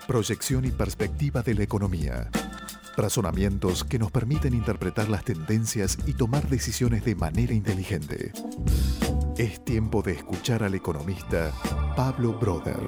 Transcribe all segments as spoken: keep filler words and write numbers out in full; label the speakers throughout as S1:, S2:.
S1: proyección y perspectiva de la economía. Razonamientos que nos permiten interpretar las tendencias y tomar decisiones de manera inteligente. Es tiempo de escuchar al economista Pablo Broder.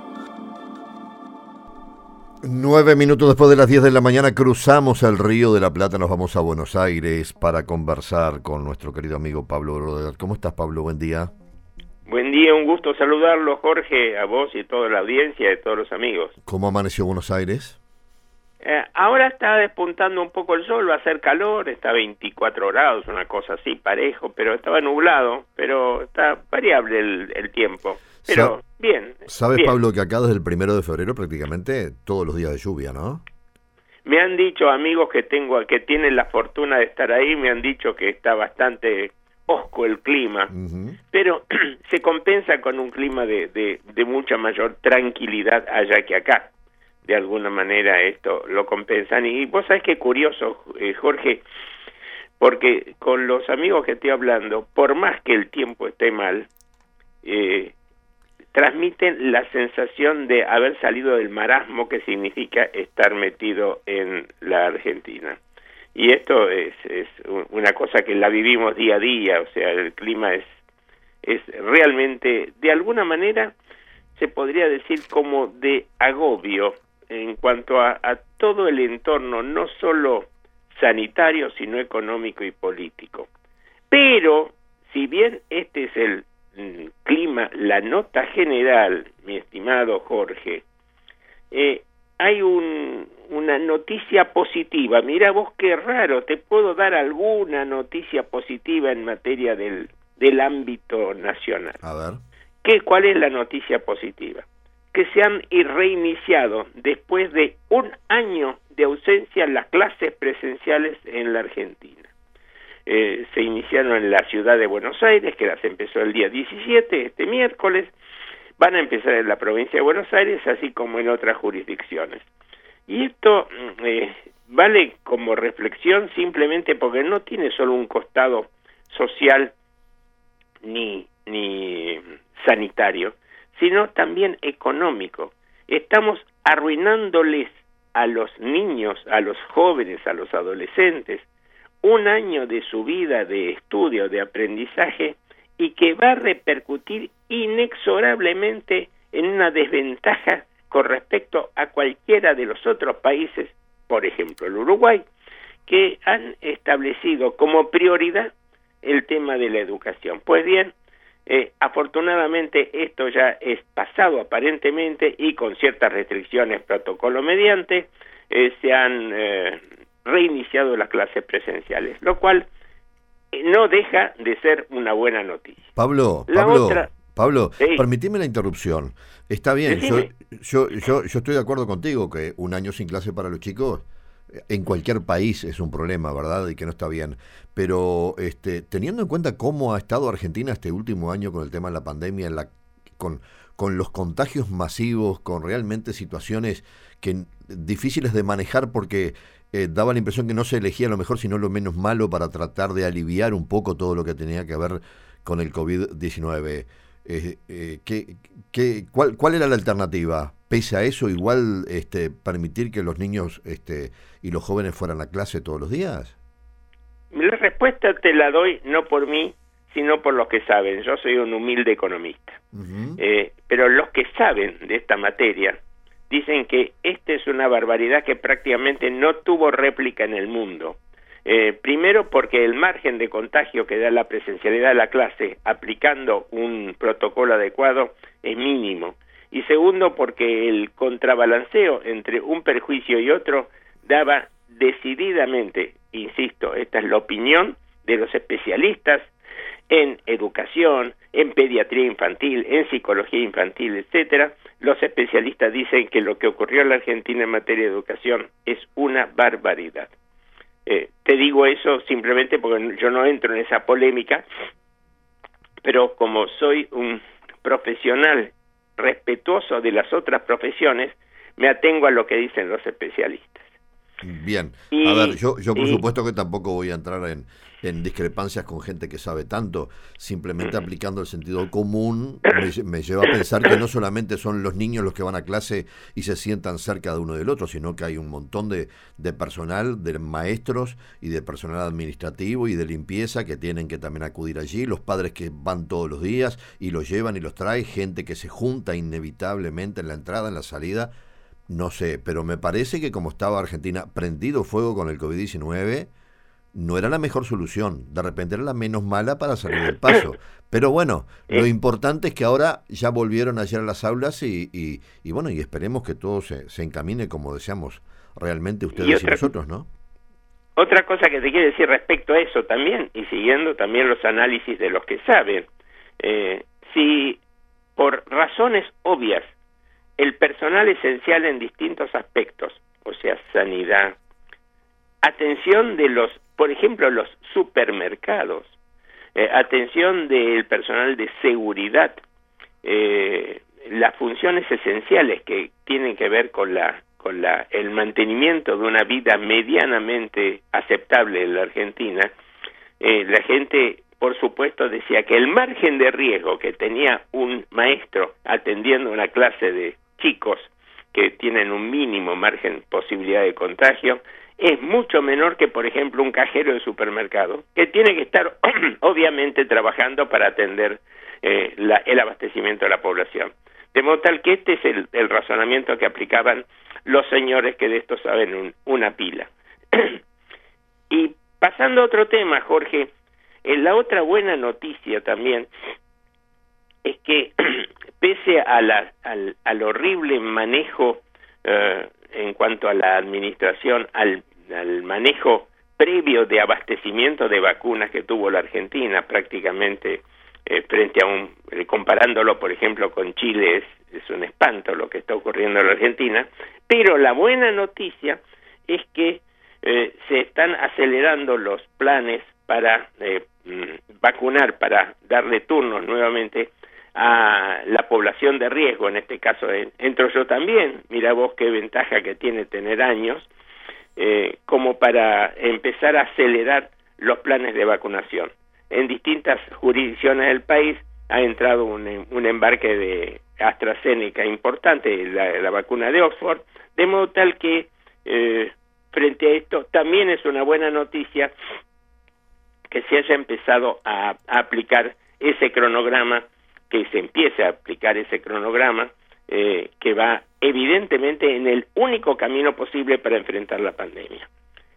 S2: Nueve minutos después de las diez de la mañana cruzamos el Río de la Plata, nos vamos a Buenos Aires para conversar con nuestro querido amigo Pablo Broder. ¿Cómo estás, Pablo? Buen día.
S3: Buen día, un gusto saludarlo, Jorge, a vos y a toda la audiencia y a todos los amigos.
S2: ¿Cómo amaneció Buenos Aires?
S3: Eh, ahora está despuntando un poco el sol, va a hacer calor, está a veinticuatro grados, una cosa así, parejo, pero estaba nublado, pero está variable el, el tiempo. Pero Sa bien.
S2: ¿Sabes,
S3: bien.
S2: Pablo, que acá desde el primero de febrero prácticamente todos los días de lluvia, ¿no?
S3: Me han dicho amigos que tengo, que tienen la fortuna de estar ahí, me han dicho que está bastante hosco el clima, uh-huh. pero se compensa con un clima de, de, de mucha mayor tranquilidad allá que acá. De alguna manera esto lo compensan. Y vos sabés qué curioso, eh, Jorge, porque con los amigos que estoy hablando, por más que el tiempo esté mal, eh, transmiten la sensación de haber salido del marasmo que significa estar metido en la Argentina. Y esto es, es una cosa que la vivimos día a día, o sea, el clima es, es realmente, de alguna manera, se podría decir como de agobio en cuanto a, a todo el entorno, no solo sanitario, sino económico y político. Pero, si bien este es el mm, clima, la nota general, mi estimado Jorge, eh, hay un, una noticia positiva. Mira vos qué raro, te puedo dar alguna noticia positiva en materia del, del ámbito nacional.
S2: A ver.
S3: ¿Qué, ¿Cuál es la noticia positiva? Que se han reiniciado después de un año de ausencia las clases presenciales en la Argentina. Eh, se iniciaron en la ciudad de Buenos Aires, que las empezó el día diecisiete, este miércoles. Van a empezar en la provincia de Buenos Aires, así como en otras jurisdicciones. Y esto eh, vale como reflexión simplemente porque no tiene solo un costado social ni, ni sanitario, sino también económico. Estamos arruinándoles a los niños, a los jóvenes, a los adolescentes, un año de su vida de estudio, de aprendizaje, y que va a repercutir inexorablemente en una desventaja con respecto a cualquiera de los otros países, por ejemplo el Uruguay, que han establecido como prioridad el tema de la educación. Pues bien, eh, afortunadamente esto ya es pasado aparentemente y con ciertas restricciones protocolo mediante, eh, se han eh, reiniciado las clases presenciales, lo cual no deja de ser una buena noticia.
S2: Pablo,
S3: la
S2: Pablo,
S3: otra,
S2: Pablo,
S3: sí.
S2: permitime la interrupción. Está bien, yo,
S3: Decime.
S2: yo, yo, yo estoy de acuerdo contigo que un año sin clase para los chicos en cualquier país es un problema, ¿verdad? Y que no está bien. Pero este, teniendo en cuenta cómo ha estado Argentina este último año con el tema de la pandemia, en la, con, con los contagios masivos, con realmente situaciones que difíciles de manejar porque eh, daba la impresión que no se elegía lo mejor sino lo menos malo para tratar de aliviar un poco todo lo que tenía que ver con el COVID diecinueve. Eh, eh, ¿qué, qué, cuál, ¿Cuál era la alternativa? Pese a eso, igual este, permitir que los niños este, y los jóvenes fueran a clase todos los días.
S3: La respuesta te la doy no por mí, sino por los que saben. Yo soy un humilde economista. Uh-huh. eh, pero los que saben de esta materia dicen que esta es una barbaridad que prácticamente no tuvo réplica en el mundo. Eh, primero porque el margen de contagio que da la presencialidad de la clase aplicando un protocolo adecuado es mínimo. Y segundo porque el contrabalanceo entre un perjuicio y otro daba decididamente, insisto, esta es la opinión de los especialistas en educación, en pediatría infantil, en psicología infantil, etcétera. Los especialistas dicen que lo que ocurrió en la Argentina en materia de educación es una barbaridad. Eh, te digo eso simplemente porque yo no entro en esa polémica, pero como soy un profesional respetuoso de las otras profesiones, me atengo a lo que dicen los especialistas.
S2: Bien,
S3: y,
S2: a ver, yo, yo por
S3: y,
S2: supuesto que tampoco voy a entrar en, en discrepancias con gente que sabe tanto, simplemente aplicando el sentido común me, me lleva a pensar que no solamente son los niños los que van a clase y se sientan cerca de uno del otro, sino que hay un montón de, de personal, de maestros y de personal administrativo y de limpieza que tienen que también acudir allí, los padres que van todos los días y los llevan y los traen, gente que se junta inevitablemente en la entrada, en la salida. No sé, pero me parece que como estaba Argentina prendido fuego con el COVID diecinueve, no era la mejor solución. De repente era la menos mala para salir del paso. Pero bueno, lo importante es que ahora ya volvieron ayer a las aulas y, y, y bueno, y esperemos que todo se, se encamine como deseamos realmente ustedes y, otra, y nosotros, ¿no?
S3: Otra cosa que te quiero decir respecto a eso también, y siguiendo también los análisis de los que saben, eh, si por razones obvias el personal esencial en distintos aspectos, o sea, sanidad, atención de los, por ejemplo, los supermercados, eh, atención del personal de seguridad, eh, las funciones esenciales que tienen que ver con la con la el mantenimiento de una vida medianamente aceptable en la Argentina, eh, la gente, por supuesto, decía que el margen de riesgo que tenía un maestro atendiendo una clase de chicos que tienen un mínimo margen posibilidad de contagio es mucho menor que, por ejemplo, un cajero de supermercado que tiene que estar obviamente trabajando para atender eh, la, el abastecimiento de la población. De modo tal que este es el, el razonamiento que aplicaban los señores que de esto saben un, una pila. Y pasando a otro tema, Jorge, eh, la otra buena noticia también es que pese a la, al, al horrible manejo eh, en cuanto a la administración, al, al manejo previo de abastecimiento de vacunas que tuvo la Argentina, prácticamente eh, frente a un, eh, comparándolo por ejemplo con Chile, es, es un espanto lo que está ocurriendo en la Argentina, pero la buena noticia es que eh, se están acelerando los planes para eh, vacunar, para darle turnos nuevamente a la población de riesgo, en este caso entro yo también, mira vos qué ventaja que tiene tener años, eh, como para empezar a acelerar los planes de vacunación. En distintas jurisdicciones del país ha entrado un, un embarque de AstraZeneca importante, la, la vacuna de Oxford, de modo tal que eh, frente a esto también es una buena noticia que se haya empezado a, a aplicar ese cronograma, que se empiece a aplicar ese cronograma eh, que va evidentemente en el único camino posible para enfrentar la pandemia.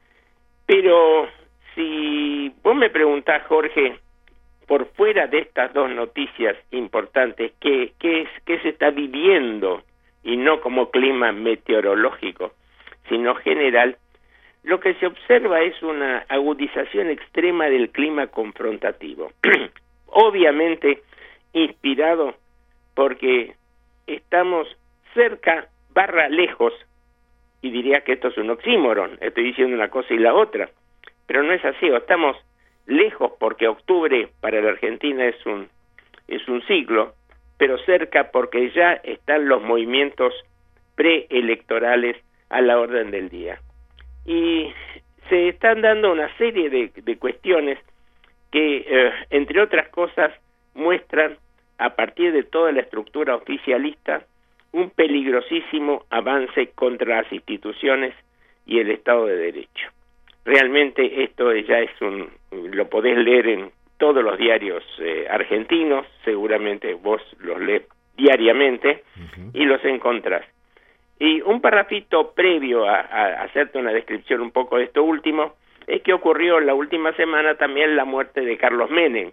S3: Pero si vos me preguntás, Jorge, por fuera de estas dos noticias importantes, ¿qué, qué, es, qué se está viviendo? Y no como clima meteorológico, sino general, lo que se observa es una agudización extrema del clima confrontativo. Obviamente inspirado porque estamos cerca barra lejos, y diría que esto es un oxímoron, estoy diciendo una cosa y la otra, pero no es así, o estamos lejos porque octubre para la Argentina es un es un siglo, pero cerca porque ya están los movimientos preelectorales a la orden del día. Y se están dando una serie de, de cuestiones que, eh, entre otras cosas, muestran, a partir de toda la estructura oficialista, un peligrosísimo avance contra las instituciones y el Estado de Derecho. Realmente esto ya es un, lo podés leer en todos los diarios eh, argentinos, seguramente vos los lees diariamente, uh-huh. y los encontrás. Y un parrafito previo a, a hacerte una descripción un poco de esto último, es que ocurrió la última semana también la muerte de Carlos Menem,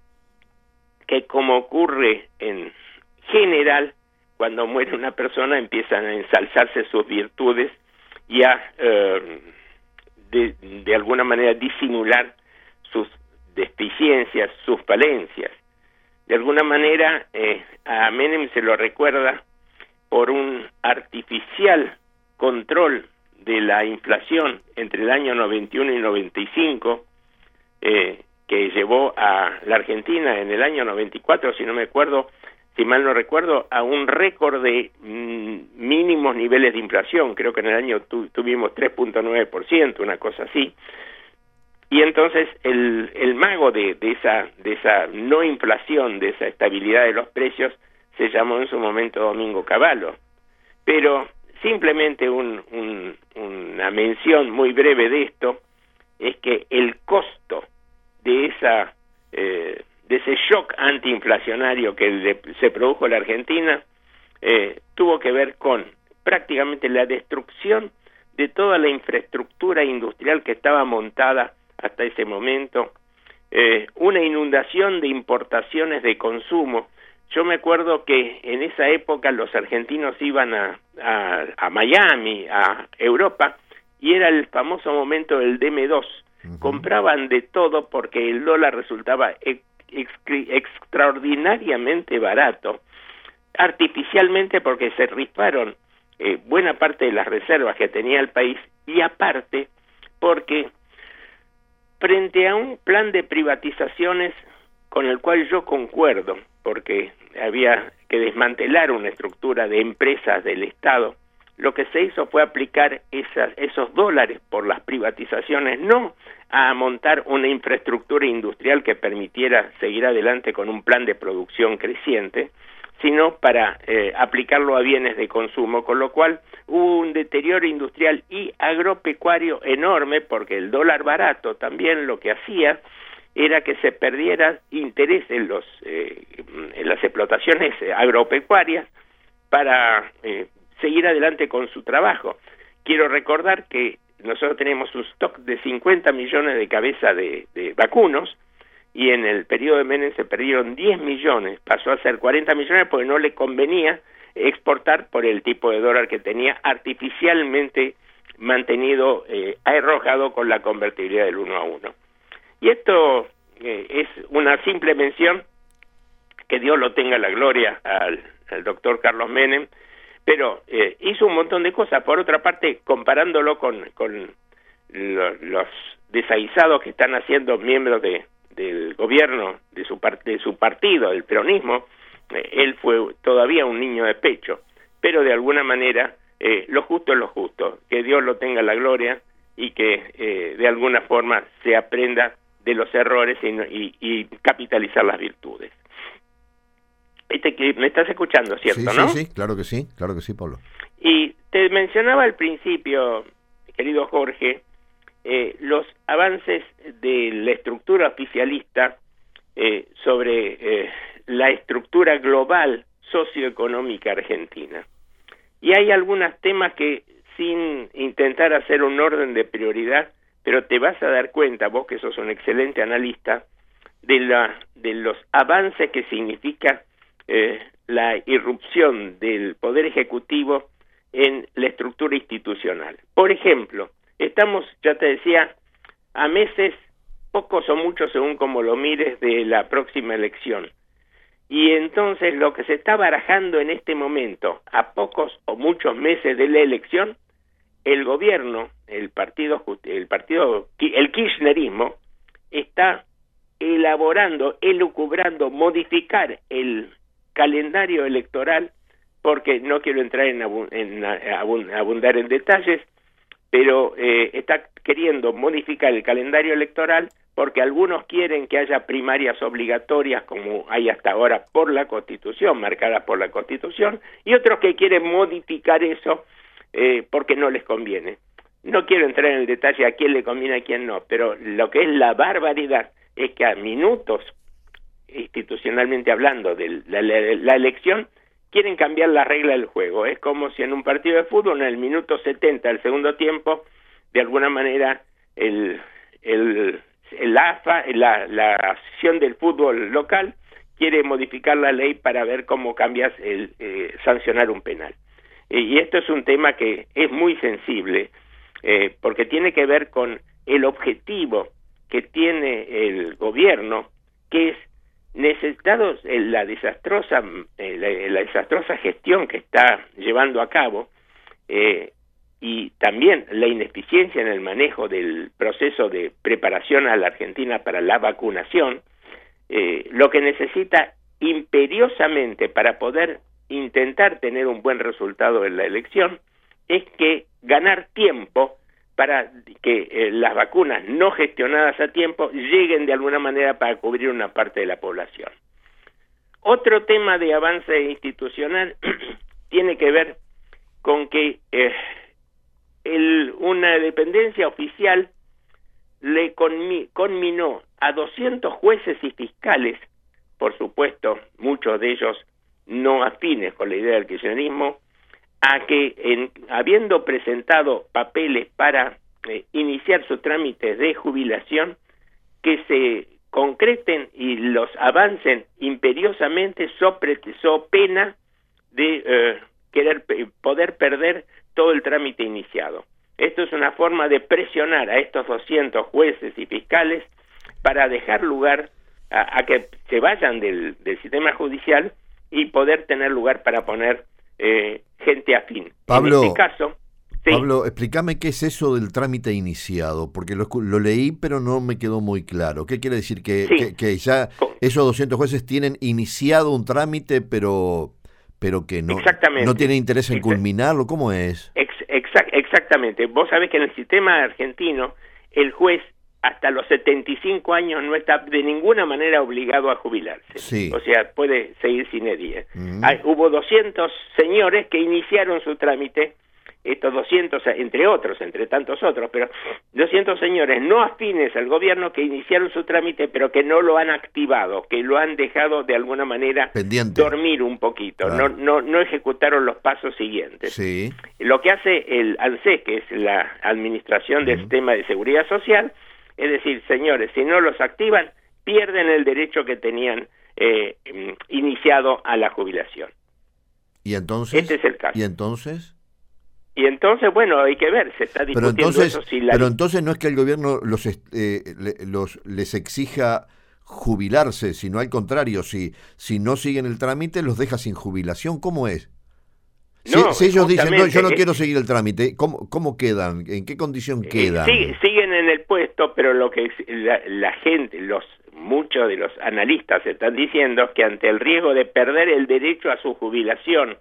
S3: que como ocurre en general, cuando muere una persona empiezan a ensalzarse sus virtudes y a eh, de, de alguna manera disimular sus deficiencias, sus falencias. De alguna manera eh, a Menem se lo recuerda por un artificial control de la inflación entre el año noventa y uno y noventa y cinco, eh, que llevó a la Argentina en el año noventa y cuatro, si no me acuerdo, si mal no recuerdo, a un récord de mmm, mínimo mínimos niveles de inflación, creo que en el año tu, tuvimos tres punto nueve por ciento, una cosa así, y entonces el, el mago de, de esa de esa no inflación, de esa estabilidad de los precios, se llamó en su momento Domingo Cavallo. Pero simplemente un, un, una mención muy breve de esto es que el costo de esa eh, de ese shock antiinflacionario que le, se produjo en la Argentina eh, tuvo que ver con prácticamente la destrucción de toda la infraestructura industrial que estaba montada hasta ese momento, eh, una inundación de importaciones de consumo. Yo me acuerdo que en esa época los argentinos iban a, a, a Miami, a Europa, y era el famoso momento del D M dos. Uh-huh. Compraban de todo porque el dólar resultaba ex, ex, extraordinariamente barato, artificialmente porque se risparon eh, buena parte de las reservas que tenía el país, y aparte porque frente a un plan de privatizaciones con el cual yo concuerdo, porque había que desmantelar una estructura de empresas del Estado, lo que se hizo fue aplicar esas, esos dólares por las privatizaciones, no a montar una infraestructura industrial que permitiera seguir adelante con un plan de producción creciente, sino para eh, aplicarlo a bienes de consumo, con lo cual hubo un deterioro industrial y agropecuario enorme, porque el dólar barato también lo que hacía era que se perdiera interés en, los, eh, en las explotaciones agropecuarias para eh, seguir adelante con su trabajo. Quiero recordar que nosotros tenemos un stock de cincuenta millones de cabezas de, de vacunos, y en el periodo de Menem se perdieron diez millones, pasó a ser cuarenta millones porque no le convenía exportar por el tipo de dólar que tenía artificialmente mantenido, eh, arrojado con la convertibilidad del uno a uno. Y esto eh, es una simple mención, que Dios lo tenga la gloria al, al doctor Carlos Menem, pero eh, hizo un montón de cosas. Por otra parte, comparándolo con, con lo, los desaguisados que están haciendo miembros de, del gobierno, de su, part, de su partido, del peronismo, eh, él fue todavía un niño de pecho, pero de alguna manera eh, lo justo es lo justo, que Dios lo tenga la gloria y que eh, de alguna forma se aprenda de los errores y, y, y capitalizar las virtudes. Este que me estás escuchando, ¿cierto?
S2: Sí,
S3: ¿no?
S2: Sí, sí, claro que sí, claro que sí, Pablo.
S3: Y te mencionaba al principio, querido Jorge, eh, los avances de la estructura oficialista eh, sobre eh, la estructura global socioeconómica argentina. Y hay algunos temas que, sin intentar hacer un orden de prioridad, pero te vas a dar cuenta, vos que sos un excelente analista, de la de los avances que significa eh, la irrupción del Poder Ejecutivo en la estructura institucional. Por ejemplo, estamos, ya te decía, a meses, pocos o muchos según como lo mires, de la próxima elección. Y entonces lo que se está barajando en este momento, a pocos o muchos meses de la elección, el gobierno, el partido, el partido, el kirchnerismo, está elaborando, elucubrando, modificar el calendario electoral, porque no quiero entrar en, abund en abundar en detalles, pero eh, está queriendo modificar el calendario electoral porque algunos quieren que haya primarias obligatorias, como hay hasta ahora por la Constitución, marcadas por la Constitución, y otros que quieren modificar eso eh, porque no les conviene. No quiero entrar en el detalle a quién le conviene y a quién no, pero lo que es la barbaridad es que a minutos, institucionalmente hablando, de la, la, la elección, quieren cambiar la regla del juego. Es como si en un partido de fútbol, en el minuto setenta del segundo tiempo, de alguna manera el, el, el A F A, la, la Asociación del Fútbol Local, quiere modificar la ley para ver cómo cambias el eh, sancionar un penal. Eh, y esto es un tema que es muy sensible, eh, porque tiene que ver con el objetivo que tiene el gobierno, que es necesitados la desastrosa la, la desastrosa gestión que está llevando a cabo eh, y también la ineficiencia en el manejo del proceso de preparación a la Argentina para la vacunación, eh, lo que necesita imperiosamente para poder intentar tener un buen resultado en la elección es que ganar tiempo para que eh, las vacunas no gestionadas a tiempo lleguen de alguna manera para cubrir una parte de la población. Otro tema de avance institucional tiene que ver con que eh, el, una dependencia oficial le conmi, conminó a doscientos jueces y fiscales, por supuesto, muchos de ellos no afines con la idea del kirchnerismo, a que, en, habiendo presentado papeles para eh, iniciar sus trámites de jubilación, que se concreten y los avancen imperiosamente sobre so pena de eh, querer poder perder todo el trámite iniciado. Esto es una forma de presionar a estos doscientos jueces y fiscales para dejar lugar a, a que se vayan del, del sistema judicial y poder tener lugar para poner eh, gente afín.
S2: Pablo,
S3: en este caso, sí.
S2: Pablo, explícame qué es eso del trámite iniciado, porque lo, lo leí pero no me quedó muy claro. ¿Qué quiere decir? Que,
S3: sí.
S2: que, que ya esos doscientos jueces tienen iniciado un trámite, pero pero que no, no tienen interés en culminarlo. ¿Cómo es?
S3: Ex, exa, exactamente. Vos sabés que en el sistema argentino el juez hasta los setenta y cinco años no está de ninguna manera obligado a jubilarse.
S2: Sí.
S3: O sea, puede seguir sin edie.
S2: Uh-huh.
S3: Hay, hubo doscientos señores que iniciaron su trámite, estos doscientos, entre otros, entre tantos otros, pero doscientos señores no afines al gobierno que iniciaron su trámite, pero que no lo han activado, que lo han dejado de alguna manera
S2: pendiente, dormir
S3: un poquito,
S2: claro.
S3: no, no, no ejecutaron los pasos siguientes.
S2: Sí.
S3: Lo que hace el ANSES, que es la Administración del uh-huh. Sistema de Seguridad Social, es decir, señores, si no los activan, pierden el derecho que tenían eh, iniciado a la jubilación.
S2: ¿Y entonces?
S3: Este es el caso.
S2: ¿Y entonces?
S3: Y entonces, bueno, hay que ver, se está discutiendo
S2: pero entonces,
S3: eso. Si la...
S2: Pero entonces no es que el gobierno los, eh, los les exija jubilarse, sino al contrario, si, si no siguen el trámite, los deja sin jubilación. ¿Cómo es? Si,
S3: no,
S2: si ellos dicen, no, yo no
S3: es...
S2: quiero seguir el trámite, ¿cómo, cómo quedan? ¿En qué condición quedan?
S3: Sí, siguen en el puesto, pero lo que la, la gente, los muchos de los analistas están diciendo es que ante el riesgo de perder el derecho a su jubilación,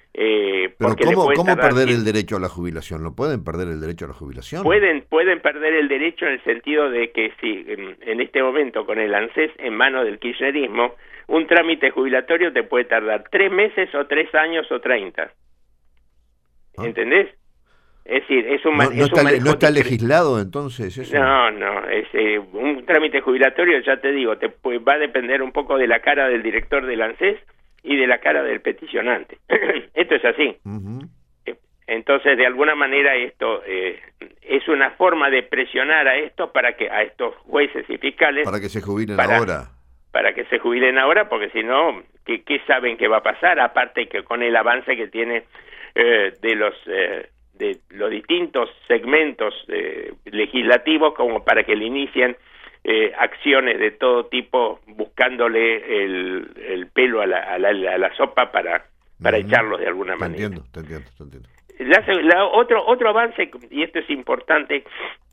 S3: Eh,
S2: Pero
S3: porque
S2: ¿cómo, ¿cómo perder
S3: sin...
S2: el derecho a la jubilación? ¿No pueden perder el derecho a la jubilación?
S3: Pueden pueden perder el derecho en el sentido de que si en, en este momento con el ANSES en manos del kirchnerismo, un trámite jubilatorio te puede tardar tres meses o tres años o treinta. ¿Ah? ¿Entendés? Es decir, es un,
S2: no,
S3: es
S2: no, está,
S3: un
S2: ¿no está legislado entonces eso?
S3: No, no, es, eh, un trámite jubilatorio, ya te digo, te pues, va a depender un poco de la cara del director del ANSES y de la cara del peticionante. Esto es así.
S2: Uh-huh.
S3: Entonces, de alguna manera, esto eh, es una forma de presionar a esto para que a estos jueces y fiscales
S2: para que se jubilen
S3: para,
S2: ahora.
S3: Para que se jubilen ahora, porque si no, ¿qué, qué saben que va a pasar? Aparte que con el avance que tiene eh, de los eh, de los distintos segmentos eh, legislativos, como para que le inicien Eh, acciones de todo tipo buscándole el, el pelo a la, a la, a la sopa para, para uh-huh. echarlos de alguna
S2: te
S3: manera.
S2: Entiendo, te entiendo, te entiendo.
S3: La, la, otro, otro avance, y esto es importante,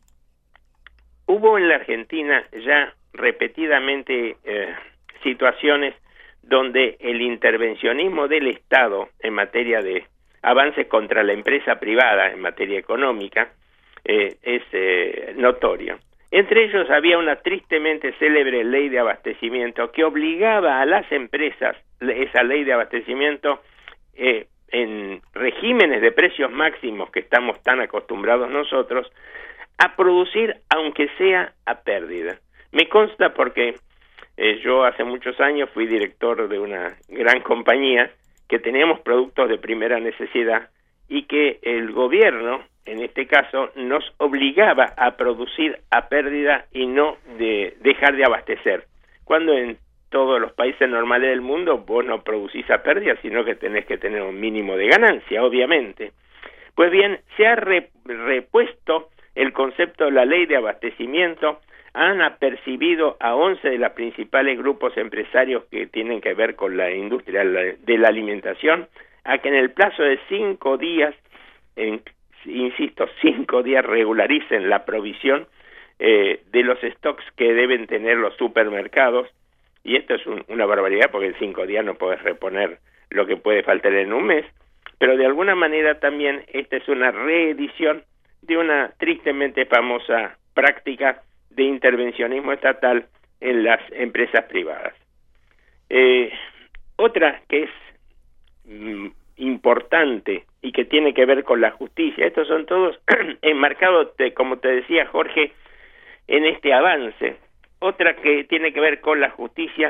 S3: hubo en la Argentina ya repetidamente eh, situaciones donde el intervencionismo del Estado en materia de avances contra la empresa privada en materia económica eh, es eh, notorio. Entre ellos había una tristemente célebre ley de abastecimiento que obligaba a las empresas, esa ley de abastecimiento, eh, en regímenes de precios máximos que estamos tan acostumbrados nosotros, a producir aunque sea a pérdida. Me consta porque eh, yo hace muchos años fui director de una gran compañía que teníamos productos de primera necesidad y que el gobierno, en este caso, nos obligaba a producir a pérdida y no de dejar de abastecer. Cuando en todos los países normales del mundo vos no producís a pérdida, sino que tenés que tener un mínimo de ganancia, obviamente. Pues bien, se ha re, repuesto el concepto de la ley de abastecimiento, han apercibido a once de los principales grupos empresarios que tienen que ver con la industria de la alimentación, a que en el plazo de cinco días, en, insisto, cinco días regularicen la provisión eh, de los stocks que deben tener los supermercados, y esto es un, una barbaridad porque en cinco días no podés reponer lo que puede faltar en un mes, pero de alguna manera también esta es una reedición de una tristemente famosa práctica de intervencionismo estatal en las empresas privadas. Eh, otra que es mm, importante y que tiene que ver con la justicia, estos son todos enmarcados, de, como te decía Jorge, en este avance. Otra que tiene que ver con la justicia,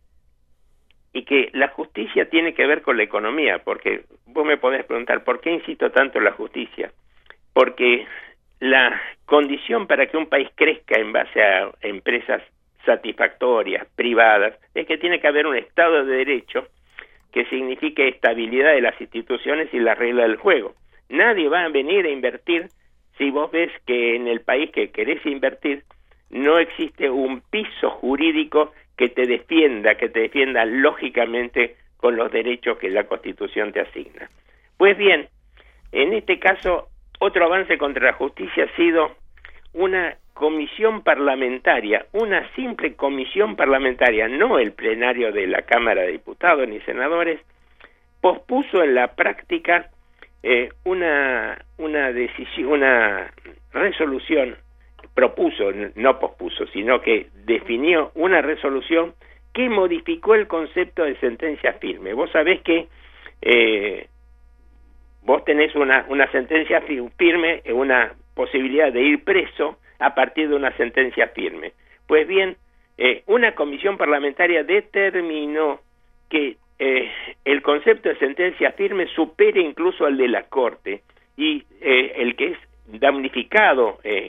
S3: y que la justicia tiene que ver con la economía, porque vos me podés preguntar, ¿por qué insisto tanto en la justicia? Porque la condición para que un país crezca en base a empresas satisfactorias, privadas, es que tiene que haber un Estado de Derecho que signifique estabilidad de las instituciones y la regla del juego. Nadie va a venir a invertir si vos ves que en el país que querés invertir no existe un piso jurídico que te defienda, que te defienda lógicamente con los derechos que la Constitución te asigna. Pues bien, en este caso, otro avance contra la justicia ha sido una comisión parlamentaria, una simple comisión parlamentaria, no el plenario de la Cámara de Diputados ni senadores, pospuso en la práctica eh, una, una decisión, una resolución, propuso, no pospuso, sino que definió una resolución que modificó el concepto de sentencia firme. Vos sabés que eh, vos tenés una, una sentencia firme, una posibilidad de ir preso a partir de una sentencia firme. Pues bien, eh, una comisión parlamentaria determinó que eh, el concepto de sentencia firme supere incluso al de la Corte, y eh, el que es damnificado, eh,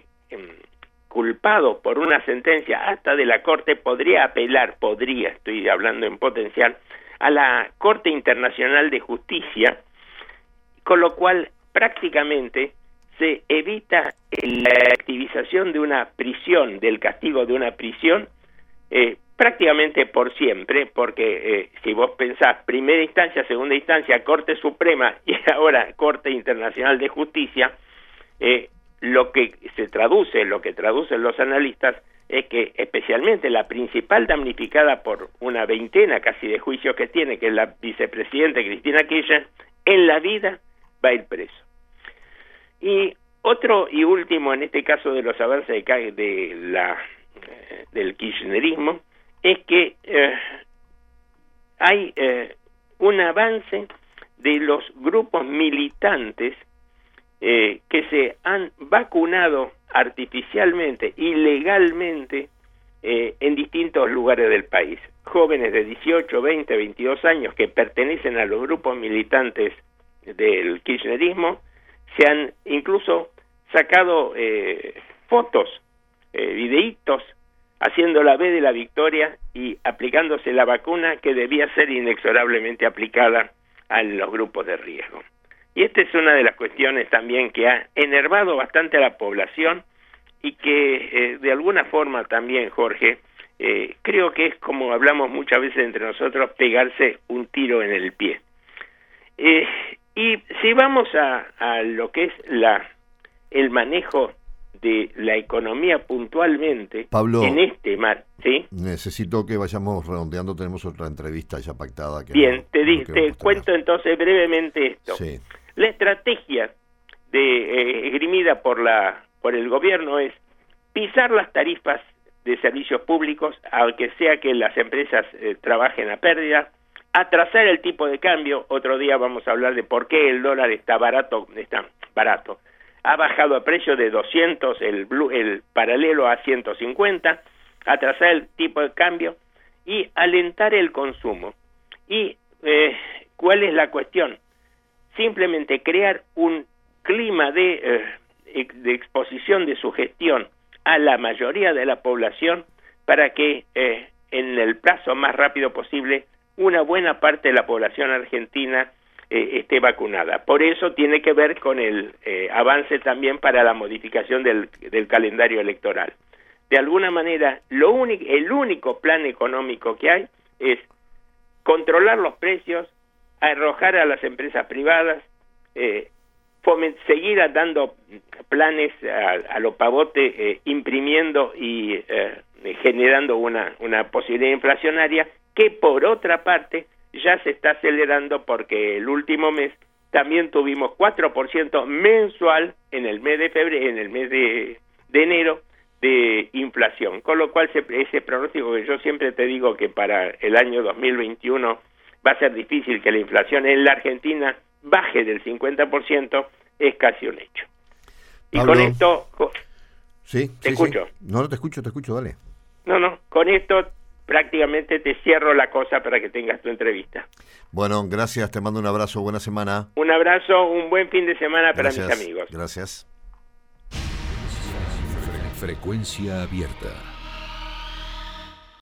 S3: culpado por una sentencia hasta de la Corte, podría apelar, podría, estoy hablando en potencial, a la Corte Internacional de Justicia, con lo cual prácticamente se evita la activización de una prisión, del castigo de una prisión, eh, prácticamente por siempre, porque eh, si vos pensás primera instancia, segunda instancia, Corte Suprema y ahora Corte Internacional de Justicia, eh, lo que se traduce, lo que traducen los analistas, es que especialmente la principal damnificada por una veintena casi de juicios que tiene, que es la vicepresidenta Cristina Kirchner, en la vida va a ir preso. Y otro y último en este caso de los avances de, de la, del kirchnerismo es que eh, hay eh, un avance de los grupos militantes eh, que se han vacunado artificialmente, ilegalmente, eh, en distintos lugares del país. Jóvenes de dieciocho, veinte, veintidós años que pertenecen a los grupos militantes del kirchnerismo se han incluso sacado eh, fotos, eh, videitos, haciendo la B de la victoria y aplicándose la vacuna que debía ser inexorablemente aplicada a los grupos de riesgo. Y esta es una de las cuestiones también que ha enervado bastante a la población y que eh, de alguna forma también, Jorge, eh, creo que es, como hablamos muchas veces entre nosotros, pegarse un tiro en el pie. Eh, y si vamos a, a lo que es la el manejo de la economía puntualmente,
S2: Pablo,
S3: en este mar, ¿sí?
S2: Necesito que vayamos redondeando, tenemos otra entrevista ya pactada. Que
S3: Bien,
S2: no,
S3: te, di,
S2: no
S3: te cuento entonces brevemente esto.
S2: Sí.
S3: La estrategia de eh, esgrimida por la por el gobierno es pisar las tarifas de servicios públicos, aunque sea que las empresas eh, trabajen a pérdida, atrasar el tipo de cambio. Otro día vamos a hablar de por qué el dólar está barato, está barato. Ha bajado a precio de doscientos, el, blue, el paralelo a ciento cincuenta, atrasar el tipo de cambio y alentar el consumo. ¿Y eh, cuál es la cuestión? Simplemente crear un clima de, eh, de exposición, de sugestión a la mayoría de la población para que eh, en el plazo más rápido posible una buena parte de la población argentina eh, esté vacunada. Por eso tiene que ver con el eh, avance también para la modificación del, del calendario electoral. De alguna manera, lo único, el único plan económico que hay es controlar los precios, arrojar a las empresas privadas, eh, foment, seguir dando planes a, a lo pavote, eh, imprimiendo y eh, generando una, una posibilidad inflacionaria que, por otra parte, ya se está acelerando porque el último mes también tuvimos cuatro por ciento mensual en el mes de febrero, en el mes de, de enero de inflación, con lo cual se, ese pronóstico que yo siempre te digo que para el año dos mil veintiuno va a ser difícil que la inflación en la Argentina baje del cincuenta por ciento, es casi un hecho. Y
S2: Pablo,
S3: con esto...
S2: Sí,
S3: ¿Te
S2: sí,
S3: escucho?
S2: Sí. No, no te escucho, te escucho, dale.
S3: No, no, con esto prácticamente te cierro la cosa para que tengas tu entrevista.
S2: Bueno, gracias, te mando un abrazo, buena semana.
S3: Un abrazo, un buen fin de semana para
S2: Gracias,
S3: mis amigos.
S2: Gracias.
S4: Frecuencia abierta.